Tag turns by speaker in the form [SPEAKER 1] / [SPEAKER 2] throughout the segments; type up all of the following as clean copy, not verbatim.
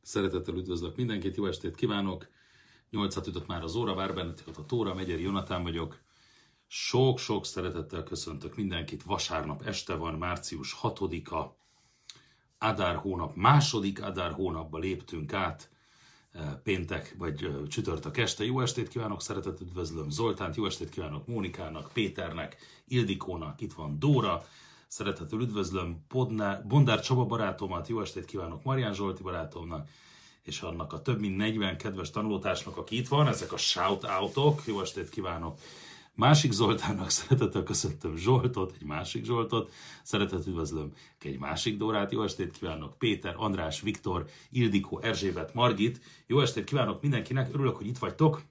[SPEAKER 1] Szeretettel üdvözlök mindenkit, jó estét kívánok! 8-at ütött már az óra, vár benneteket a Tóra, Megyeri Jonatán vagyok. Sok-sok szeretettel köszöntök mindenkit. Vasárnap este van, március 6-a, Adár hónap, második Adár hónapba léptünk át, péntek vagy csütörtök este. Jó estét kívánok, szeretettel üdvözlöm Zoltánt, jó estét kívánok Mónikának, Péternek, Ildikónak, itt van Dóra. Szeretettel üdvözlöm Bondár Csaba barátomat, jó estét kívánok Marián Zsolti barátomnak, és annak a több mint 40 kedves tanulótársnak, aki itt van, ezek a shout-outok, jó estét kívánok másik Zoltánnak, szeretettel köszöntöm Zsoltot, egy másik Zsoltot, szeretettel üdvözlöm egy másik Dórát, jó estét kívánok Péter, András, Viktor, Ildikó, Erzsébet, Margit, jó estét kívánok mindenkinek, örülök, hogy itt vagytok.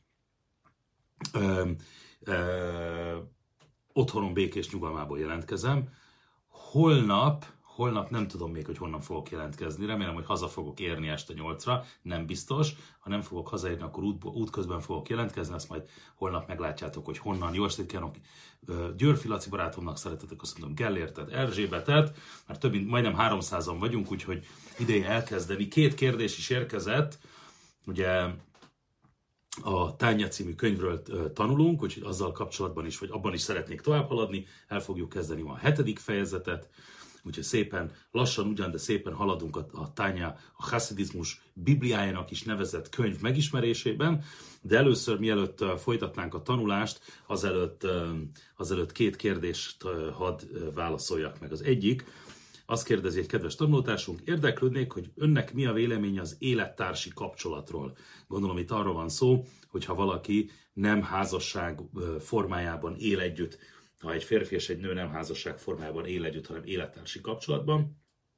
[SPEAKER 1] Otthonom békés nyugalmából jelentkezem. Holnap nem tudom még, hogy honnan fogok jelentkezni. Remélem, hogy haza fogok érni este 8-ra. Nem biztos. Ha nem fogok hazaérni, akkor útközben fogok jelentkezni. Azt majd holnap meglátjátok, hogy honnan. Jó estét kívánok Györfi Laci barátomnak, szeretettel köszöntöm Gellértet, Erzsébetet. Már több mint majdnem 300-an vagyunk, úgyhogy ideje elkezdeni. 2 kérdés is érkezett. Ugye a Tánya című könyvről tanulunk, úgyhogy azzal kapcsolatban is, vagy abban is szeretnék tovább haladni. El fogjuk kezdeni ma a 7. fejezetet, úgyhogy szépen, lassan ugyan, de szépen haladunk a Tánya, a haszidizmus bibliájának is nevezett könyv megismerésében, de először, mielőtt folytatnánk a tanulást, azelőtt 2 kérdést hadd válaszoljak meg. Az egyik, azt kérdezi egy kedves tanulótársunk, érdeklődnék, hogy önnek mi a véleménye az élettársi kapcsolatról. Gondolom itt arról van szó, hogyha valaki nem házasság formájában él együtt, ha egy férfi és egy nő nem házasság formájában él együtt, hanem élettársi kapcsolatban.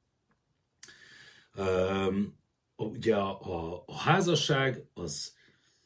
[SPEAKER 1] Ugye a házasság az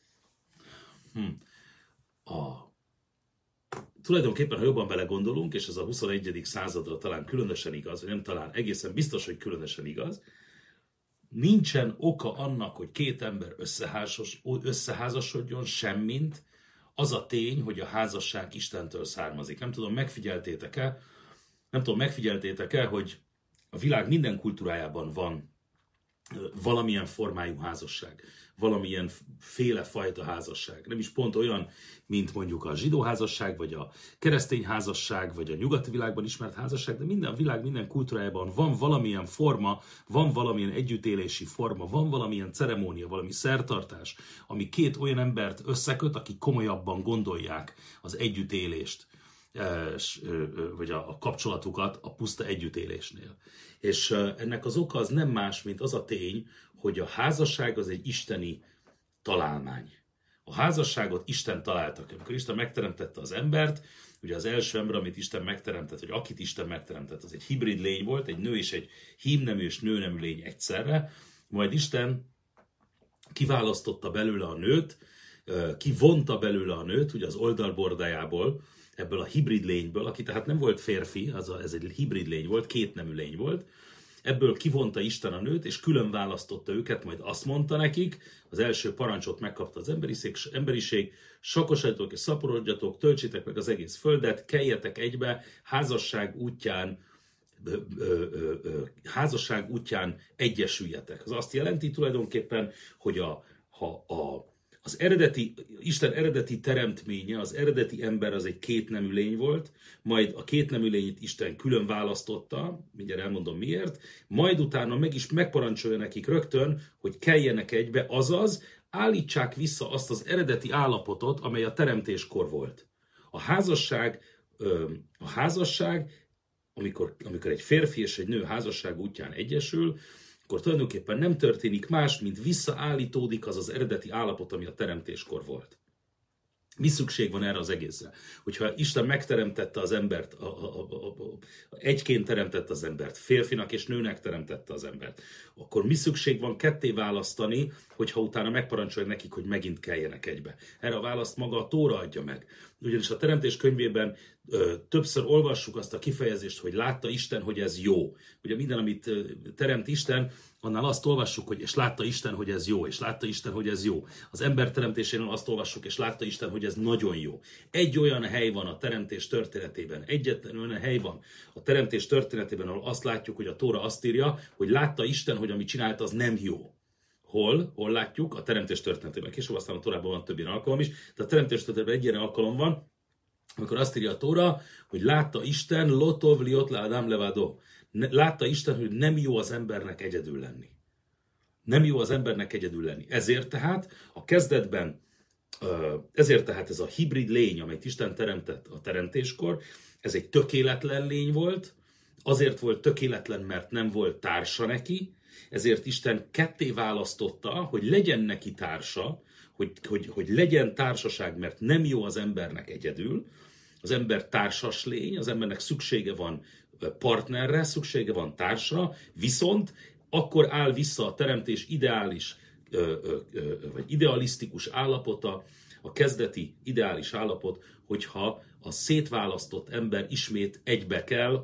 [SPEAKER 1] tulajdonképpen, ha jobban belegondolunk, és ez a 21. századra talán különösen igaz, vagy nem talán, egészen biztos, hogy különösen igaz, nincsen oka annak, hogy 2 ember összeházasodjon, semmint az a tény, hogy a házasság Istentől származik. Nem tudom, megfigyeltétek-e, hogy a világ minden kultúrájában van valamilyen formájú házasság, valamilyen fajta házasság. Nem is pont olyan, mint mondjuk a zsidó házasság, vagy a keresztény házasság, vagy a nyugati világban ismert házasság, de minden világ, minden kultúrájában van valamilyen forma, van valamilyen együttélési forma, van valamilyen ceremónia, valami szertartás, ami 2 olyan embert összeköt, akik komolyabban gondolják az együttélést, vagy a kapcsolatukat a puszta együttélésnél. És ennek az oka az nem más, mint az a tény, hogy a házasság az egy isteni találmány. A házasságot Isten találta. Amikor Isten megteremtette az embert, ugye az első ember, amit Isten megteremtett, vagy akit Isten megteremtett, az egy hibrid lény volt, egy nő és egy hímnemű és nőnemű lény egyszerre, majd Isten kiválasztotta belőle a nőt, kivonta belőle a nőt, ugye az oldalbordájából, ebből a hibrid lényből, aki tehát nem volt férfi, ez egy hibrid lény volt, 2 nemű lény volt, ebből kivonta Isten a nőt, és külön választotta őket, majd azt mondta nekik, az első parancsot megkapta az emberiség, sakosodjatok és szaporodjatok, töltsétek meg az egész földet, keljetek egybe, házasság útján egyesüljetek. Az azt jelenti tulajdonképpen, hogy Isten eredeti teremtménye, az eredeti ember az egy 2 nemű lény volt, majd a 2 nemű lényt Isten külön választotta, mindjárt elmondom miért, majd utána megparancsolja nekik rögtön, hogy keljenek egybe, azaz állítsák vissza azt az eredeti állapotot, amely a teremtéskor volt. A házasság, amikor egy férfi és egy nő házasság útján egyesül, akkor tulajdonképpen nem történik más, mint visszaállítódik az eredeti állapot, ami a teremtéskor volt. Mi szükség van erre az egészre? Hogyha Isten megteremtette az embert, egyként teremtette az embert, férfinak és nőnek teremtette az embert, akkor mi szükség van ketté választani, hogyha utána megparancsolja nekik, hogy megint keljenek egybe? Erre a választ maga a Tóra adja meg. Ugyanis a Teremtés könyvében többször olvassuk azt a kifejezést, hogy látta Isten, hogy ez jó. Ugye minden, amit teremt Isten, annál azt olvassuk, hogy és látta Isten, hogy ez jó, és látta Isten, hogy ez jó. Az ember teremtésénél azt olvassuk, és látta Isten, hogy ez nagyon jó. Egy olyan hely van a teremtés történetében, egyetlen olyan hely van a teremtés történetében, ahol azt látjuk, hogy a Tóra azt írja, hogy látta Isten, hogy amit csinált, az nem jó. Hol látjuk? A teremtés történetében. Később aztán a Tórában van több ilyen alkalom is, de a teremtés történetében egy ilyen alkalom van, amikor azt írja a Tóra, hogy látta Isten, lotov liot le Adam levado. Látta Isten, hogy nem jó az embernek egyedül lenni. Nem jó az embernek egyedül lenni. Ezért tehát a kezdetben, ezért tehát ez a hibrid lény, amelyet Isten teremtett a teremtéskor, ez egy tökéletlen lény volt, azért volt tökéletlen, mert nem volt társa neki, ezért Isten ketté választotta, hogy legyen neki társa, hogy legyen társaság, mert nem jó az embernek egyedül. Az ember társas lény, az embernek szüksége van partnerre, szüksége van társra, viszont akkor áll vissza a teremtés ideális, vagy idealisztikus állapota, a kezdeti ideális állapot, hogyha a szétválasztott ember ismét egybe kell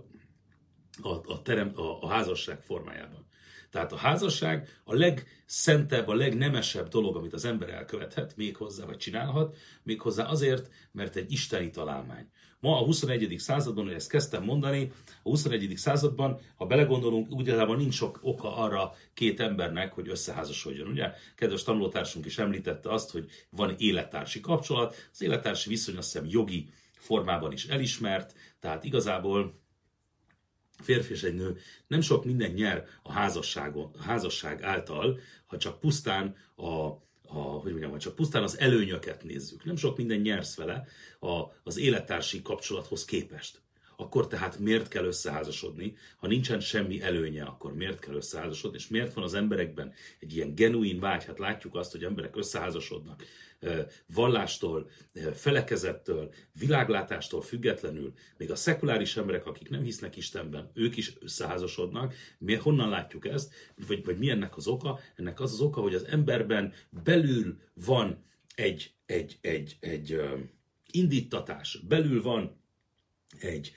[SPEAKER 1] a házasság formájában. Tehát a házasság a legszentebb, a legnemesebb dolog, amit az ember elkövethet, méghozzá, vagy csinálhat, méghozzá azért, mert egy isteni találmány. Ma a 21. században, hogy ezt kezdtem mondani, a 21. században, ha belegondolunk, ugyanában nincs sok oka arra két embernek, hogy összeházasodjon. Ugye? Kedves tanulótársunk is említette azt, hogy van élettársi kapcsolat, az élettársi viszony azt hiszem jogi formában is elismert, tehát igazából férfi és egy nő nem sok minden nyer a házasság által, ha csak pusztán ha csak pusztán az előnyöket nézzük. Nem sok minden nyersz vele az élettársi kapcsolathoz képest. Akkor tehát miért kell összeházasodni? Ha nincsen semmi előnye, akkor miért kell összeházasodni? És miért van az emberekben egy ilyen genuin vágy? Hát látjuk azt, hogy emberek összeházasodnak vallástól, felekezettől, világlátástól függetlenül, még a szekuláris emberek, akik nem hisznek Istenben, ők is összeházasodnak. Honnan látjuk ezt? Vagy mi ennek az oka? Ennek az oka, hogy az emberben belül van egy indítatás, belül van egy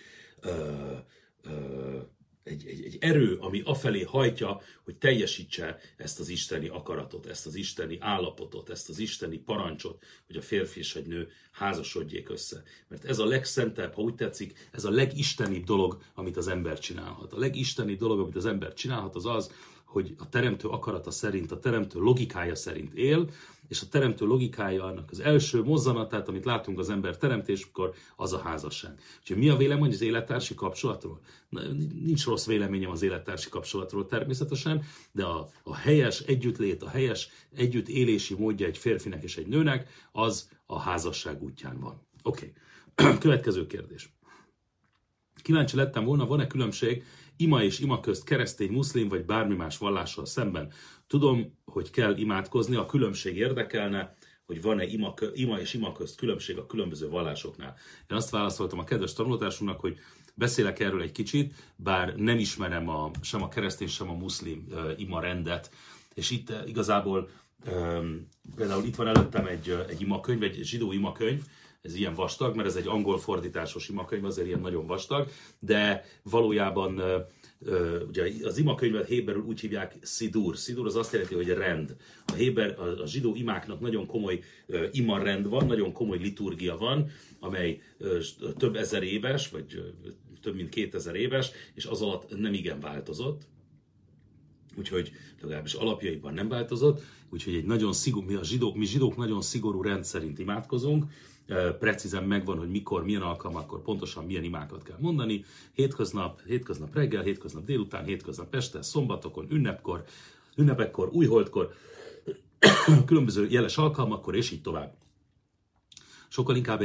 [SPEAKER 1] erő, ami afelé hajtja, hogy teljesítse ezt az isteni akaratot, ezt az isteni állapotot, ezt az isteni parancsot, hogy a férfi és egy nő házasodjék össze. Mert ez a legszentebb, ha úgy tetszik, ez a legistenibb dolog, amit az ember csinálhat. A legistenibb dolog, amit az ember csinálhat, az az, hogy a teremtő akarata szerint, a teremtő logikája szerint él, és a teremtő logikája annak az első mozzanatát, amit látunk az ember teremtéskor, az a házasság. Úgyhogy mi a vélemény az élettársi kapcsolatról? Nincs rossz véleményem az élettársi kapcsolatról természetesen, de a helyes együttlét, a helyes együttélési módja egy férfinek és egy nőnek, az a házasság útján van. Oké. Következő kérdés. Kíváncsi lettem volna, van-e különbség ima és ima közt keresztény, muszlim vagy bármi más vallással szemben? Tudom, hogy kell imádkozni, a különbség érdekelne, hogy van-e ima és ima közt különbség a különböző vallásoknál. Én azt válaszoltam a kedves tanulótársunknak, hogy beszélek erről egy kicsit, bár nem ismerem sem a keresztény, sem a muszlim ima rendet, és itt igazából például itt van előttem egy imakönyv, egy zsidó imakönyv, ez ilyen vastag, mert ez egy angol fordításos imakönyv, azért ilyen nagyon vastag, de valójában ugye az imakönyvet héberül úgy hívják szidur. Szidur az azt jelenti, hogy rend. A zsidó imáknak nagyon komoly imarrend van, nagyon komoly liturgia van, amely több ezer éves, vagy több mint 2000 éves, és az alatt nem igen változott. Úgyhogy legalábbis alapjaiban nem változott, úgyhogy egy nagyon szigorú, mi zsidók nagyon szigorú rend szerint imádkozunk, precízen megvan, hogy mikor, milyen alkalmakkor pontosan milyen imákat kell mondani, hétköznap reggel, hétköznap délután, hétköznap este, szombatokon, ünnepekkor, újholdkor, különböző jeles alkalmakkor, és így tovább. Sokkal inkább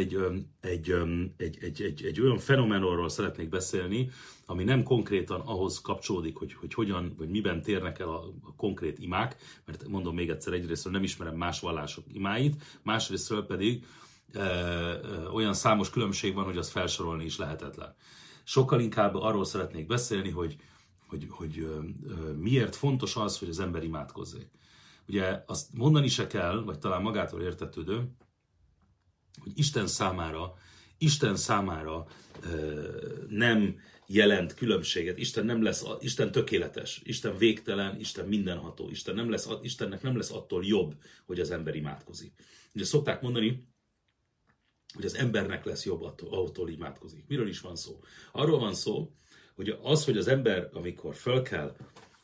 [SPEAKER 1] egy olyan fenomenonról szeretnék beszélni, ami nem konkrétan ahhoz kapcsolódik, hogy hogyan, vagy miben térnek el a konkrét imák, mert mondom még egyszer, egyrésztről nem ismerem más vallások imáit, másrésztről pedig olyan számos különbség van, hogy az felsorolni is lehetetlen. Sokkal inkább arról szeretnék beszélni, hogy miért fontos az, hogy az ember imádkozzék. Ugye azt mondani se kell, vagy talán magától értetődő, hogy Isten számára nem jelent különbséget. Isten tökéletes, Isten végtelen, Isten mindenható. Istennek nem lesz attól jobb, hogy az ember imádkozik. Ugye szokták mondani, hogy az embernek lesz jobb attól imádkozik. Miről is van szó? Arról van szó, hogy az, hogy az ember, amikor fölkel,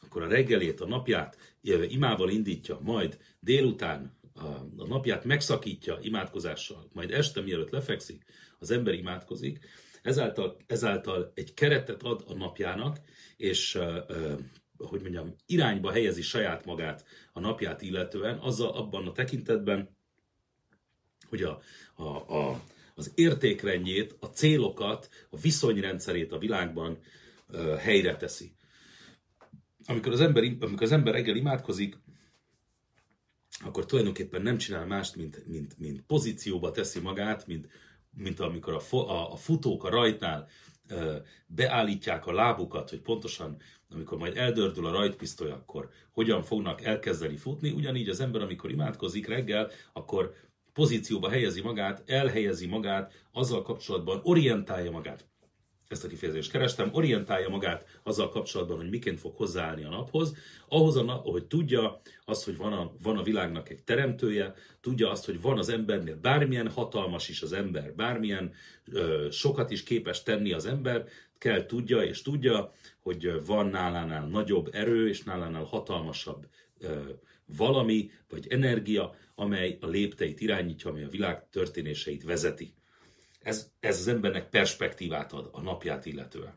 [SPEAKER 1] amikor a reggelét, a napját imával indítja, majd délután a napját megszakítja imádkozással, majd este mielőtt lefekszik, az ember imádkozik, ezáltal egy keretet ad a napjának, és hogy mondjam, irányba helyezi saját magát a napját illetően, azzal abban a tekintetben, hogy az értékrendjét, a célokat, a viszonyrendszerét a világban helyre teszi. Amikor az ember reggel imádkozik, akkor tulajdonképpen nem csinál mást, mint pozícióba teszi magát, mint amikor a futók a rajtnál beállítják a lábukat, hogy pontosan, amikor majd eldördül a rajtpisztoly, akkor hogyan fognak elkezdeni futni. Ugyanígy az ember, amikor imádkozik reggel, akkor pozícióba helyezi magát, elhelyezi magát, azzal kapcsolatban orientálja magát. Ezt a kifejezést kerestem, orientálja magát azzal kapcsolatban, hogy miként fog hozzáállni a naphoz, ahhoz, hogy tudja azt, hogy van a világnak egy teremtője, tudja azt, hogy van az embernél bármilyen hatalmas is az ember, bármilyen sokat is képes tenni az ember, kell tudja és tudja, hogy van nálánál nagyobb erő és nálánál hatalmasabb valami vagy energia, amely a lépteit irányítja, amely a világ történéseit vezeti. Ez az embernek perspektívát ad a napját illetően.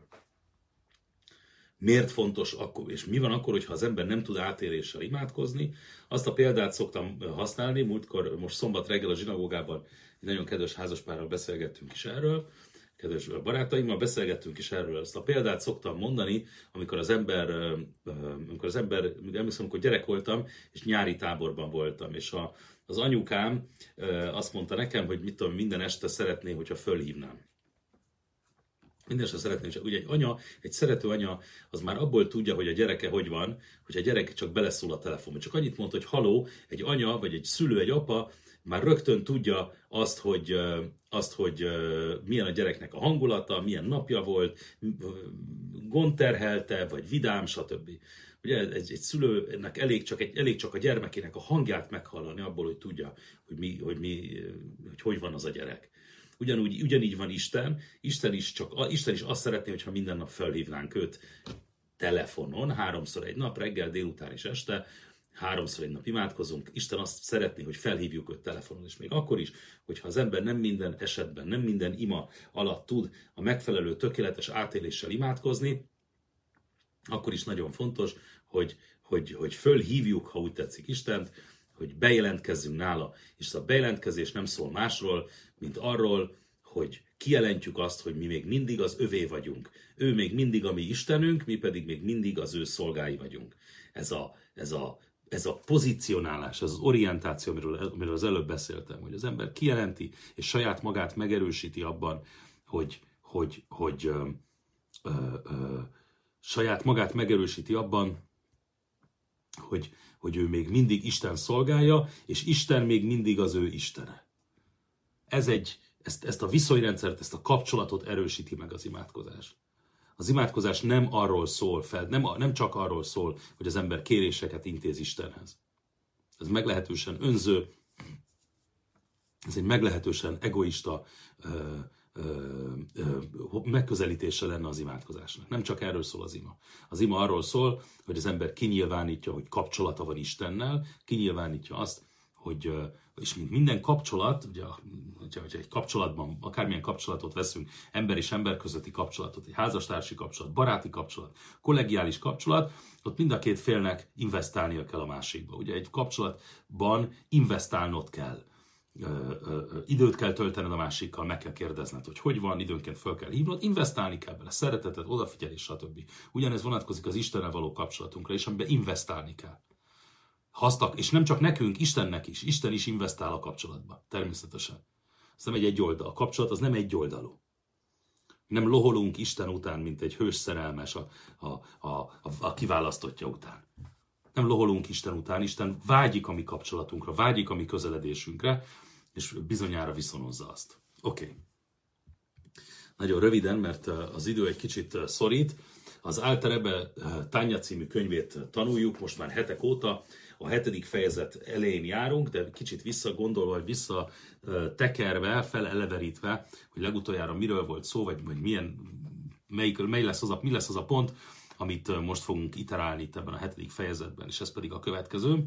[SPEAKER 1] Miért fontos akkor, és mi van akkor, hogyha az ember nem tud átéléssel imádkozni? Azt a példát szoktam használni, most szombat reggel a zsinagógában egy nagyon kedves házaspárral beszélgettünk is erről, kedves barátaimmal beszélgettünk is erről. Ezt a példát szoktam mondani, amikor az ember, emlékszem, amikor gyerek voltam, és nyári táborban voltam, és az anyukám azt mondta nekem, hogy mit tudom, minden este szeretné, hogyha fölhívnám. Minden este szeretné, hogy ugye egy szerető anya, az már abból tudja, hogy a gyereke hogy van, hogy a gyerek csak beleszól a telefonba. Csak annyit mondta, hogy haló, egy anya, vagy egy szülő, egy apa, már rögtön tudja azt, hogy milyen a gyereknek a hangulata, milyen napja volt, gondterhelte, vagy vidám, stb. Ugye egy szülőnek elég csak a gyermekének a hangját meghallani abból, hogy tudja, hogy van az a gyerek. Ugyanígy van Isten. Isten is azt szeretné, hogyha minden nap felhívnánk őt telefonon, 3-szor egy nap, reggel, délután és este, 3-szor egy nap imádkozunk. Isten azt szeretné, hogy felhívjuk őt telefonon, és még akkor is, hogyha az ember nem minden esetben, nem minden ima alatt tud a megfelelő tökéletes átéléssel imádkozni, akkor is nagyon fontos, hogy fölhívjuk, ha úgy tetszik, Istent, hogy bejelentkezzünk nála. És a bejelentkezés nem szól másról, mint arról, hogy kijelentjük azt, hogy mi még mindig az övé vagyunk. Ő még mindig a mi Istenünk, mi pedig még mindig az ő szolgái vagyunk. Ez a pozicionálás, ez az orientáció, amiről az előbb beszéltem, hogy az ember kijelenti, és saját magát megerősíti abban, saját magát megerősíti abban, hogy ő még mindig Isten szolgálja, és Isten még mindig az ő Istene. Ezt a viszonyrendszert, ezt a kapcsolatot erősíti meg az imádkozás. Az imádkozás nem arról szól nem csak arról szól, hogy az ember kéréseket intéz Istenhez. Ez meglehetősen önző, ez egy meglehetősen egoista megközelítése lenne az imádkozásnak. Nem csak erről szól az ima. Az ima arról szól, hogy az ember kinyilvánítja, hogy kapcsolata van Istennel, kinyilvánítja azt, és mint minden kapcsolat, ugye, hogyha egy kapcsolatban, akármilyen kapcsolatot veszünk, ember és ember közötti kapcsolatot, egy házastársi kapcsolat, baráti kapcsolat, kollegiális kapcsolat, ott mind a két félnek investálnia kell a másikba. Ugye egy kapcsolatban investálnod kell. Időt kell töltened a másikkal, meg kell kérdezned, hogy van, időnként fel kell hívnod, investálni kell bele, szeretetet, odafigyelés, stb. Ugyanez vonatkozik az Istennel való kapcsolatunkra, és amiben investálni kell. És nem csak nekünk, Istennek is. Isten is investál a kapcsolatba, természetesen. Ez nem egy oldal. A kapcsolat az nem egy oldalú. Nem loholunk Isten után, mint egy hős szerelmes a kiválasztottja után. Nem loholunk Isten után, Isten vágyik a mi kapcsolatunkra, vágyik a mi közeledésünkre, és bizonyára viszonozza azt. Oké. Nagyon röviden, mert az idő egy kicsit szorít. Az Alter Rebbe Tanya című könyvét tanuljuk, most már hetek óta. A 7. fejezet elején járunk, de kicsit visszagondolva, vagy visszatekerve, feleleverítve, hogy legutoljára miről volt szó, vagy mi lesz az a pont, amit most fogunk iterálni itt ebben a 7. fejezetben, és ez pedig a következő.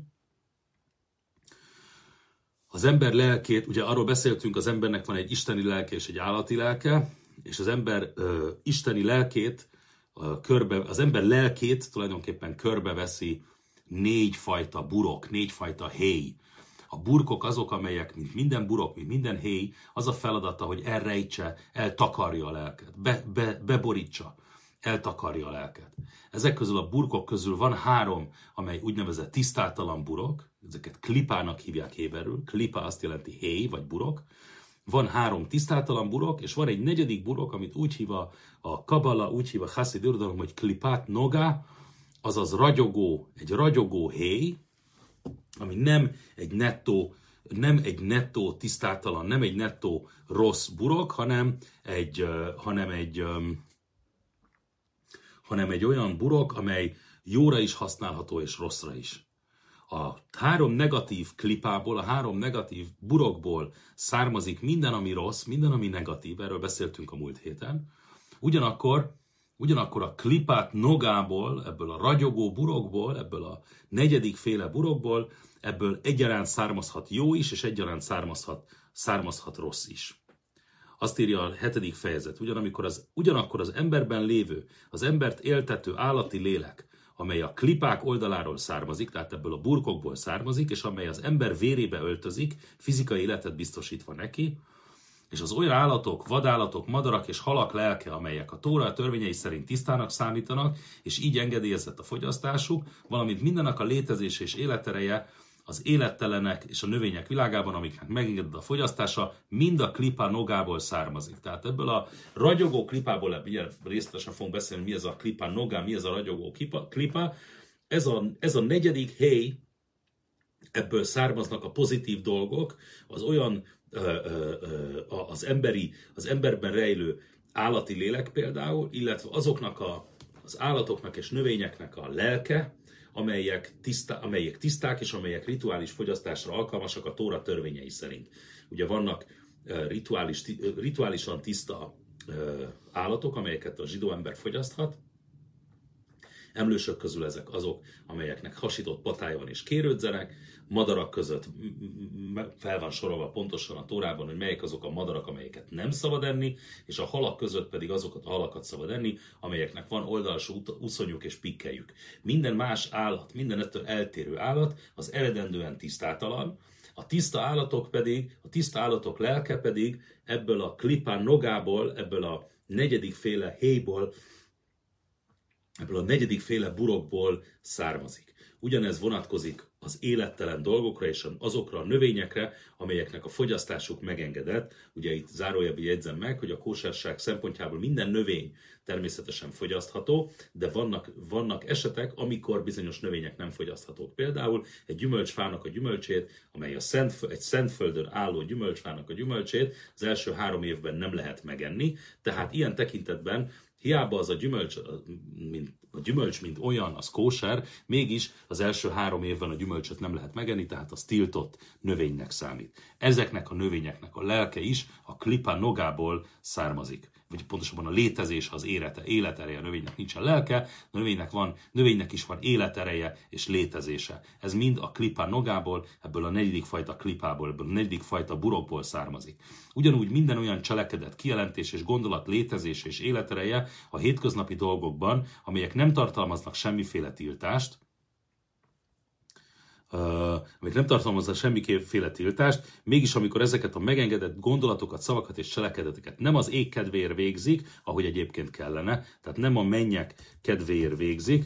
[SPEAKER 1] Az ember lelkét, ugye arról beszéltünk, az embernek van egy isteni lelke és egy állati lelke, és az ember isteni lelkét, az ember lelkét tulajdonképpen körbeveszi 4 fajta burok, 4 fajta héj. A burkok azok, amelyek, mint minden burok, mint minden héj, az a feladata, hogy elrejtse, eltakarja a lelket, beborítsa, eltakarja a lelket. Ezek közül a burkok közül van 3, amely úgynevezett tisztátalan burok, ezeket klipának hívják héberül, klipa azt jelenti héj vagy burok. Van 3 tisztátalan burok, és van egy 4. burok, amit úgy hív a kabala, úgy hív a haszid irodalom, hogy klipát noga, azaz egy ragyogó héj, ami nem egy nettó tisztátalan, nem egy nettó rossz burok, hanem egy olyan burok, amely jóra is használható és rosszra is. A 3 negatív klipából, a 3 negatív burokból származik minden, ami rossz, minden, ami negatív, erről beszéltünk a múlt héten. Ugyanakkor a klipát nogából, ebből a ragyogó burokból, ebből a 4. féle burokból, ebből egyaránt származhat jó is, és egyaránt származhat rossz is. Azt írja a 7. fejezet, ugyanakkor az emberben lévő, az embert éltető állati lélek, amely a klipák oldaláról származik, tehát ebből a burkokból származik, és amely az ember vérébe öltözik, fizikai életet biztosítva neki, és az olyan állatok, vadállatok, madarak és halak lelke, amelyek a Tóra törvényei szerint tisztának számítanak, és így engedélyezett a fogyasztásuk, valamint mindennek a létezése és életereje, az élettelenek és a növények világában, amiknek megengedett a fogyasztása, mind a klipa nogából származik. Tehát ebből a ragyogó klipából, részletesen fogunk beszélni, mi ez a klipa nogá, mi ez a ragyogó klipa. Ez a 4. héj, ebből származnak a pozitív dolgok, az olyan az emberben rejlő állati lélek például, illetve azoknak az állatoknak és növényeknek a lelke, amelyek tiszták és amelyek rituális fogyasztásra alkalmasak a Tóra törvényei szerint. Ugye vannak rituálisan tiszta állatok, amelyeket a zsidó ember fogyaszthat. Emlősök közül ezek azok, amelyeknek hasított patája van és kérődzenek. Madarak között fel van sorolva pontosan a Tórában, hogy melyek azok a madarak, amelyeket nem szabad enni, és a halak között pedig azokat a halakat szabad enni, amelyeknek van oldalsó uszonyuk és pikkelyük. Minden más állat, minden ettől eltérő állat az eredendően tisztátalan, a tiszta állatok lelke pedig ebből a klipán nogából, ebből a 4. féle héjból, ebből a 4. féle burokból származik. Ugyanez vonatkozik az élettelen dolgokra és azokra a növényekre, amelyeknek a fogyasztásuk megengedett. Ugye itt zárójelben jegyzem meg, hogy a kóserság szempontjából minden növény természetesen fogyasztható, de vannak esetek, amikor bizonyos növények nem fogyaszthatók. Például egy gyümölcsfának a gyümölcsét, amely egy szentföldön álló gyümölcsfának a gyümölcsét az első 3 évben nem lehet megenni, tehát ilyen tekintetben hiába az a gyümölcs, mint olyan, az kóser, mégis az első 3 évben a gyümölcsöt nem lehet megenni, tehát az tiltott növénynek számít. Ezeknek a növényeknek a lelke is a klipa nogából származik. Vagy pontosabban a létezés, az életereje. A növénynek nincsen lelke, a növénynek is van életereje és létezése. Ez mind a klipa nogából, ebből a 4. fajta klipából, ebből a 4. fajta burokból származik. Ugyanúgy minden olyan cselekedet, kijelentés és gondolat létezése és életereje a hétköznapi dolgokban, amelyek nem tartalmaznak semmiféle tiltást, mégis amikor ezeket a megengedett gondolatokat, szavakat és cselekedeteket nem az ég kedvéért végzik, ahogy egyébként kellene, tehát nem a mennyek kedvéért végzik,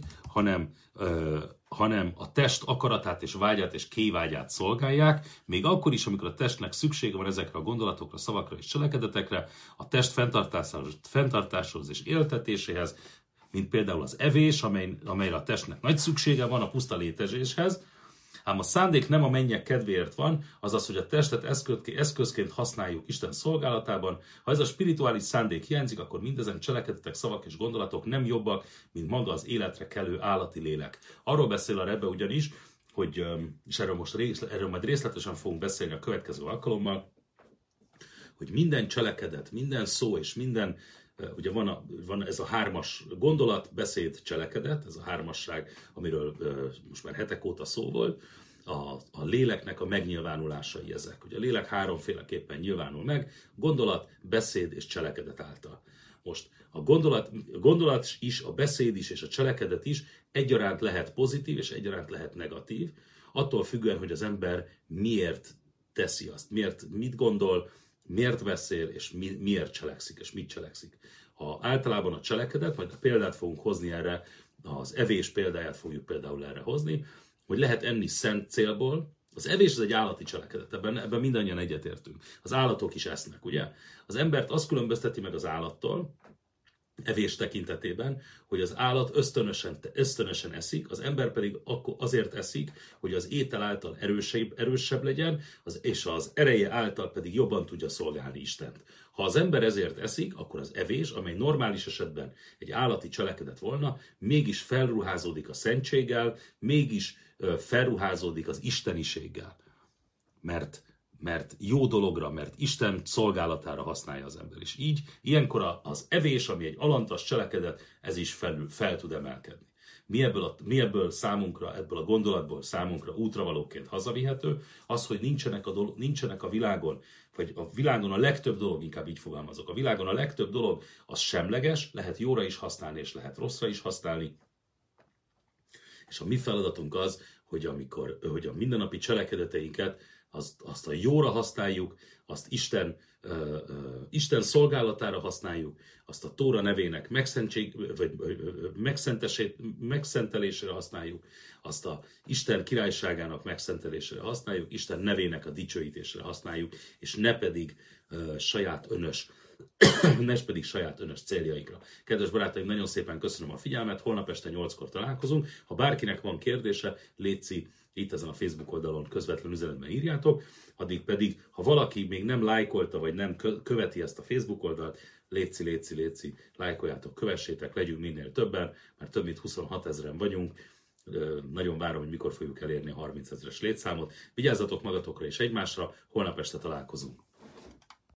[SPEAKER 1] hanem a test akaratát és vágyát és kévágyát szolgálják, még akkor is, amikor a testnek szüksége van ezekre a gondolatokra, szavakra és cselekedetekre, a test fenntartáshoz és éltetéséhez, mint például az evés, amelyre a testnek nagy szüksége van a puszta létezéshez. Ám a szándék nem a mennyek kedvéért van, azaz, hogy a testet eszközként használjuk Isten szolgálatában. Ha ez a spirituális szándék hiányzik, akkor mindezen cselekedetek, szavak és gondolatok nem jobbak, mint maga az életre kelő állati lélek. Arról beszél a Rebbe ugyanis, hogy, és erről majd részletesen fogunk beszélni a következő alkalommal, hogy minden cselekedet, minden szó és minden ugye van ez a hármas gondolat, beszéd, cselekedet, ez a hármasság, amiről most már hetek óta szó volt, a léleknek a megnyilvánulásai ezek. Ugye a lélek háromféleképpen nyilvánul meg, gondolat, beszéd és cselekedet által. Most a gondolat is, a beszéd is és a cselekedet is egyaránt lehet pozitív és egyaránt lehet negatív, attól függően, hogy az ember miért teszi azt, mit gondol, miért beszél, és miért cselekszik, és mit cselekszik. Ha általában a cselekedet, majd a példát fogunk hozni erre, az evés példáját fogjuk például erre hozni, hogy lehet enni szent célból. Az evés az egy állati cselekedet, ebben mindannyian egyetértünk. Az állatok is esznek, ugye? Az embert az különbözteti meg az állattól, evés tekintetében, hogy az állat ösztönösen eszik, az ember pedig azért eszik, hogy az étel által erősebb legyen, és az ereje által pedig jobban tudja szolgálni Istent. Ha az ember ezért eszik, akkor az evés, amely normális esetben egy állati cselekedet volna, mégis felruházódik a szentséggel, mégis felruházódik az isteniséggel. Mert jó dologra, mert Isten szolgálatára használja az ember. És így, ilyenkor az evés, ami egy alantas cselekedet, ez is fel tud emelkedni. Mi ebből számunkra, ebből a gondolatból számunkra útravalóként hazavihető, az, hogy nincsenek a világon, vagy a világon a legtöbb dolog, inkább így fogalmazok, a világon a legtöbb dolog az semleges, lehet jóra is használni, és lehet rosszra is használni. És a mi feladatunk az, hogy a mindennapi cselekedeteinket azt a jóra használjuk, azt Isten szolgálatára használjuk, azt a Tóra nevének megszentelésére használjuk, azt a Isten királyságának megszentelésére használjuk, Isten nevének a dicsőítésére használjuk, és ne pedig saját önös céljainkra. Kedves barátaim, nagyon szépen köszönöm a figyelmet, holnap este 8-kor találkozunk. Ha bárkinek van kérdése, létszik, itt ezen a Facebook oldalon közvetlen üzenetben írjátok, addig pedig, ha valaki még nem lájkolta, vagy nem követi ezt a Facebook oldalt, léci, lájkoljátok, kövessétek, legyünk minél többen, mert több mint 26 000-en vagyunk. Nagyon várom, hogy mikor fogjuk elérni a 30 000-es létszámot. Vigyázzatok magatokra és egymásra, holnap este találkozunk.